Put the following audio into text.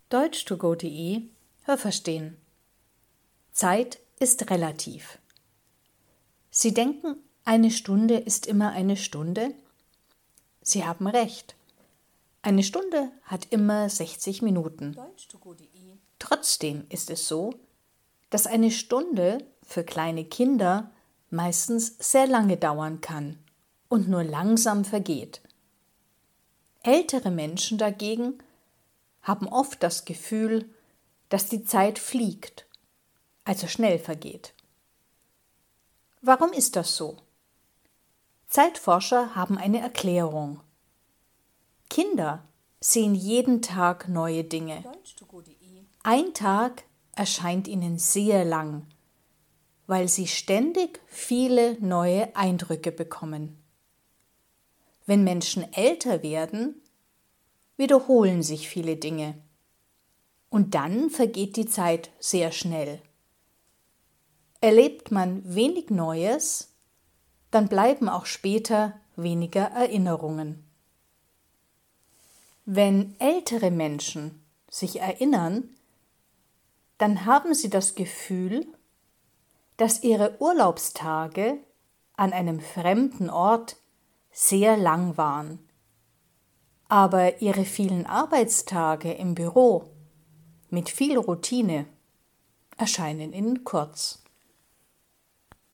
Deutsch2go.de Hörverstehen. Zeit ist relativ. Sie denken, eine Stunde ist immer eine Stunde? Sie haben recht. Eine Stunde hat immer 60 Minuten. Trotzdem ist es so, dass eine Stunde für kleine Kinder meistens sehr lange dauern kann und nur langsam vergeht. Ältere Menschen dagegen haben oft das Gefühl, dass die Zeit fliegt, also schnell vergeht. Warum ist das so? Zeitforscher haben eine Erklärung. Kinder sehen jeden Tag neue Dinge. Ein Tag erscheint ihnen sehr lang, weil sie ständig viele neue Eindrücke bekommen. Wenn Menschen älter werden, wiederholen sich viele Dinge. Und dann vergeht die Zeit sehr schnell. Erlebt man wenig Neues, dann bleiben auch später weniger Erinnerungen. Wenn ältere Menschen sich erinnern, dann haben sie das Gefühl, dass ihre Urlaubstage an einem fremden Ort sehr lang waren. Aber ihre vielen Arbeitstage im Büro mit viel Routine erscheinen ihnen kurz.